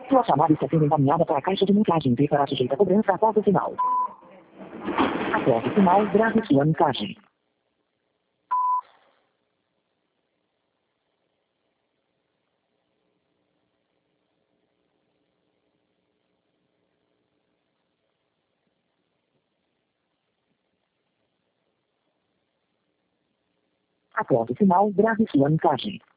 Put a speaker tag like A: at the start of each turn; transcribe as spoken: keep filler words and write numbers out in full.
A: Sua chamada está sendo encaminhada para a caixa de mensagem e será sujeita a cobrança após o sinal. Após o sinal, grave sua mensagem. Após o sinal, grave sua mensagem.